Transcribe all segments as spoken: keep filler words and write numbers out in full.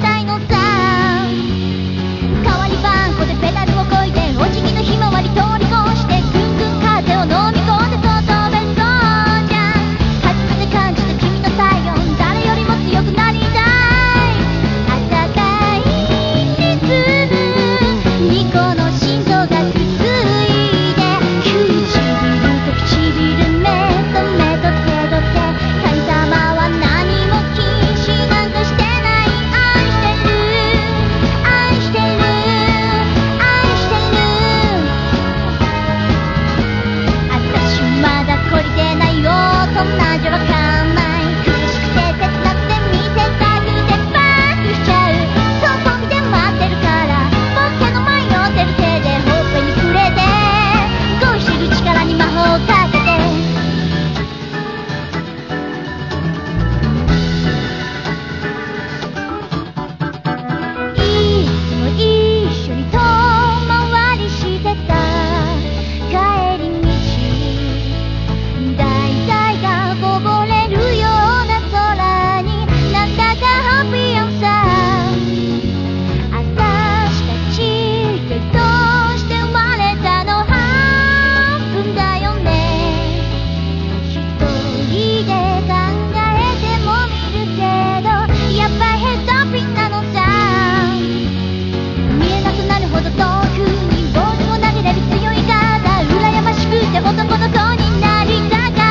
ないのさ。代わり番号でペダルをこいでお辞儀のひまわり通り越してぐんぐん風を飲み込んでと飛べそうじゃん。初めて感じた君の体温、誰よりも強くなりたい。暖かいリズムにこの心臓がくっついて、唇と唇目と目と手と手、神様は何も禁止なんかしてない。愛してる愛してる愛してる。私まだ懲りてないよ、そんなんじゃわかんない。苦しくて切なくて見せたくてバックしちゃう。外見て待ってるから僕の迷ってる手でほっぺに触れて、恋してる力に魔法をかけて。いつも一緒に遠回りしてた帰り道、大体がこぼれるような空になんだかハッピーやんさ。私たちってどうして生まれたの、半分だよね。一人で考えてもみるけどやっぱヘッドピンなのさ。見えなくなるほど遠くにボールを投げれる強いから羨ましくて男の子になりたかった。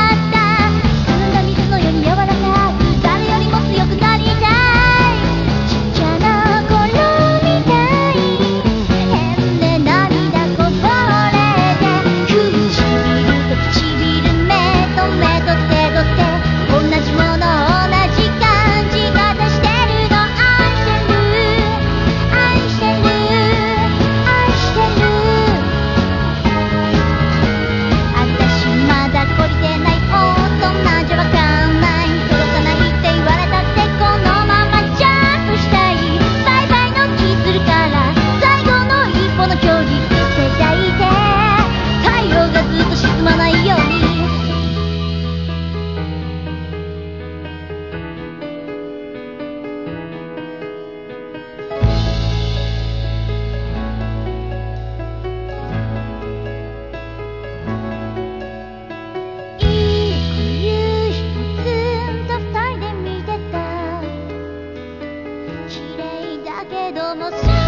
澄んだ水のように柔らかく誰よりも強くなりたい。ちっちゃな頃みたい変で涙こぼれて、唇と唇目と目と手と手、同じもの同じ感じ方してるの。愛してる愛してる愛してる。私まだ懲りてない、おーそんなんじゃわかんない。届かないって言われたってこのままジャンプしたい。バイバイの気するから最後の一歩の距離手抱いて、太陽がずっと沈まないように。いい冬一つと二人で見てた、綺麗だけどもさ